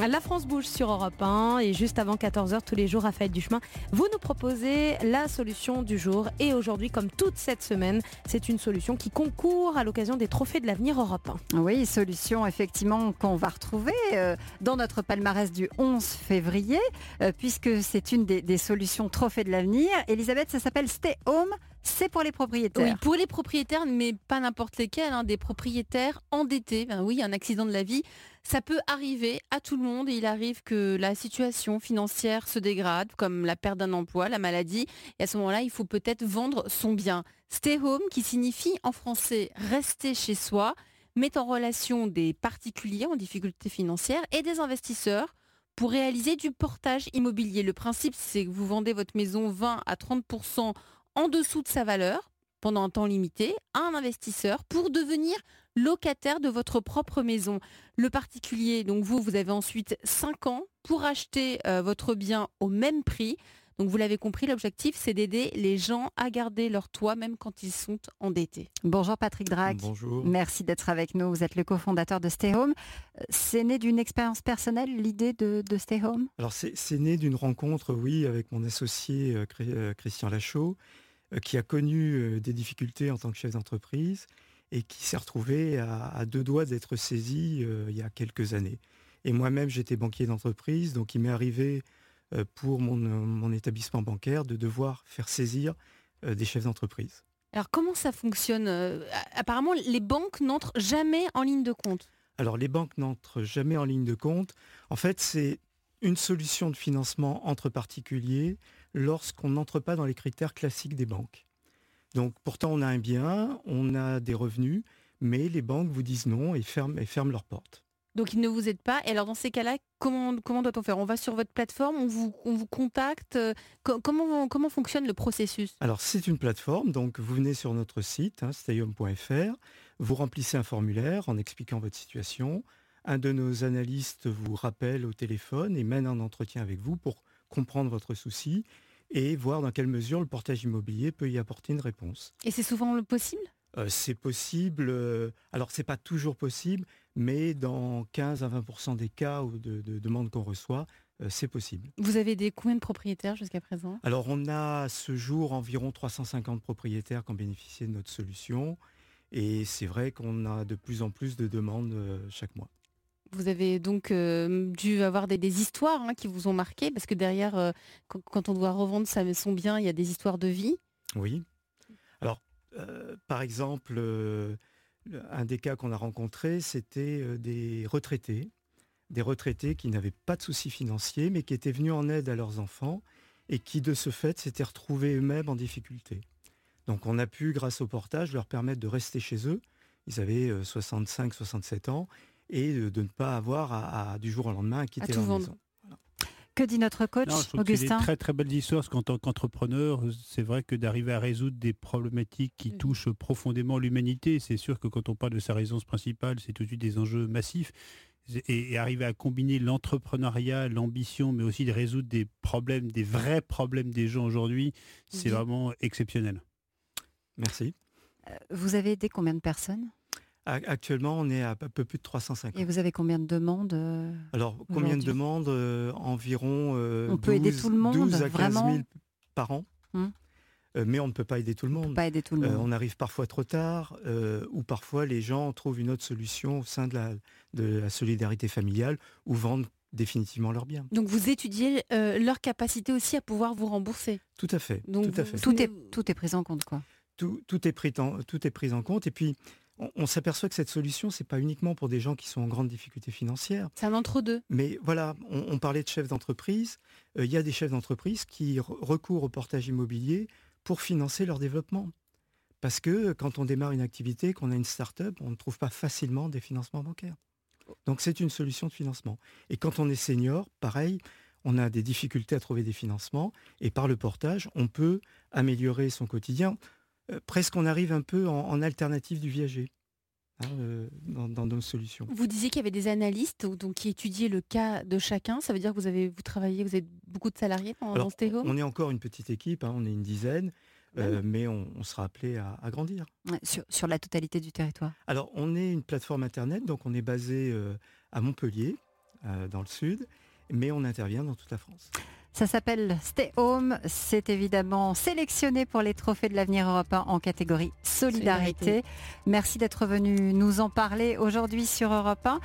La France bouge sur Europe 1 et juste avant 14h tous les jours, Raphaël Duchemin, vous nous proposez la solution du jour. Et aujourd'hui, comme toute cette semaine, c'est une solution qui concourt à l'occasion des trophées de l'avenir Europe 1. Oui, solution effectivement qu'on va retrouver dans notre palmarès du 11 février, puisque c'est une des solutions trophées de l'avenir. Elisabeth, ça s'appelle Stay Home. C'est pour les propriétaires. Oui, pour les propriétaires, mais pas n'importe lesquels, des propriétaires endettés. Oui, un accident de la vie, ça peut arriver à tout le monde. Et il arrive que la situation financière se dégrade, comme la perte d'un emploi, la maladie. Et à ce moment-là, il faut peut-être vendre son bien. Stay home, qui signifie en français rester chez soi, met en relation des particuliers en difficulté financière et des investisseurs pour réaliser du portage immobilier. Le principe, c'est que vous vendez votre maison 20 à 30% en dessous de sa valeur pendant un temps limité à un investisseur pour devenir locataire de votre propre maison. Le particulier, donc vous avez ensuite 5 ans pour acheter votre bien au même prix. Donc vous l'avez compris, l'objectif c'est d'aider les gens à garder leur toit même quand ils sont endettés. Bonjour Patrick Drac. Bonjour. Merci d'être avec nous. Vous êtes le cofondateur de Stay Home. C'est né d'une expérience personnelle, l'idée de Stay Home ? Alors c'est né d'une rencontre, oui, avec mon associé Christian Lachaud, qui a connu des difficultés en tant que chef d'entreprise et qui s'est retrouvé à deux doigts d'être saisi il y a quelques années. Et moi-même, j'étais banquier d'entreprise, donc il m'est arrivé pour mon établissement bancaire de devoir faire saisir des chefs d'entreprise. Alors comment ça fonctionne ? Apparemment, les banques n'entrent jamais en ligne de compte. Alors les banques n'entrent jamais en ligne de compte. En fait, c'est une solution de financement entre particuliers lorsqu'on n'entre pas dans les critères classiques des banques. Donc pourtant on a un bien, on a des revenus, mais les banques vous disent non et ferment leurs portes. Donc ils ne vous aident pas. Et alors dans ces cas-là, comment doit-on faire ? On va sur votre plateforme, on vous contacte. Comment fonctionne le processus ? Alors c'est une plateforme, donc vous venez sur notre site, stayhome.fr, vous remplissez un formulaire en expliquant votre situation. Un de nos analystes vous rappelle au téléphone et mène un entretien avec vous pour comprendre votre souci et voir dans quelle mesure le portage immobilier peut y apporter une réponse. Et c'est souvent possible ? C'est possible, alors c'est pas toujours possible, mais dans 15 à 20% des cas ou de demandes qu'on reçoit, c'est possible. Vous avez combien de propriétaires jusqu'à présent ? Alors on a à ce jour environ 350 propriétaires qui ont bénéficié de notre solution et c'est vrai qu'on a de plus en plus de demandes chaque mois. Vous avez donc dû avoir des histoires qui vous ont marqué, parce que derrière, quand on doit revendre son bien, il y a des histoires de vie. Oui. Alors, par exemple, un des cas qu'on a rencontrés, c'était des retraités qui n'avaient pas de soucis financiers, mais qui étaient venus en aide à leurs enfants et qui, de ce fait, s'étaient retrouvés eux-mêmes en difficulté. Donc, on a pu, grâce au portage, leur permettre de rester chez eux. Ils avaient 65-67 ans. Et de ne pas avoir du jour au lendemain à quitter leur maison. Voilà. Que dit notre coach, Augustin ? C'est des très très belles histoires, parce qu'en tant qu'entrepreneur, c'est vrai que d'arriver à résoudre des problématiques qui touchent profondément l'humanité, c'est sûr que quand on parle de sa résidence principale, c'est tout de suite des enjeux massifs. Et arriver à combiner l'entrepreneuriat, l'ambition, mais aussi de résoudre des problèmes, des vrais problèmes des gens aujourd'hui, c'est vraiment exceptionnel. Merci. Vous avez aidé combien de personnes ? Actuellement, on est à un peu plus de 350. Et vous avez combien de demandes Alors, combien de demandes ? Environ on peut aider tout le monde, 12 à 15 vraiment 000 par an. Mais on ne peut pas aider tout le monde. On arrive parfois trop tard, ou parfois les gens trouvent une autre solution au sein de la solidarité familiale, ou vendent définitivement leurs biens. Donc vous étudiez leur capacité aussi à pouvoir vous rembourser. Tout à fait. Donc tout à fait. Tout est pris en compte, quoi. Tout est pris en compte. Et puis, on s'aperçoit que cette solution, c'est pas uniquement pour des gens qui sont en grande difficulté financière. C'est un entre-deux. Mais voilà, on parlait de chefs d'entreprise. Il y a des chefs d'entreprise qui recourent au portage immobilier pour financer leur développement. Parce que quand on démarre une activité, qu'on a une start-up, on ne trouve pas facilement des financements bancaires. Donc c'est une solution de financement. Et quand on est senior, pareil, on a des difficultés à trouver des financements. Et par le portage, on peut améliorer son quotidien. Presque on arrive un peu en alternative du viager dans nos solutions. Vous disiez qu'il y avait des analystes donc, qui étudiaient le cas de chacun. Ça veut dire que vous avez beaucoup de salariés dans Stay Home ? On est encore une petite équipe, on est une dizaine, mais on sera appelé à grandir. Sur la totalité du territoire ? Alors on est une plateforme internet, donc on est basé à Montpellier, dans le sud, mais on intervient dans toute la France. Ça s'appelle Stay Home. C'est évidemment sélectionné pour les Trophées de l'avenir européen en catégorie Solidarité. Merci d'être venu nous en parler aujourd'hui sur Europe 1.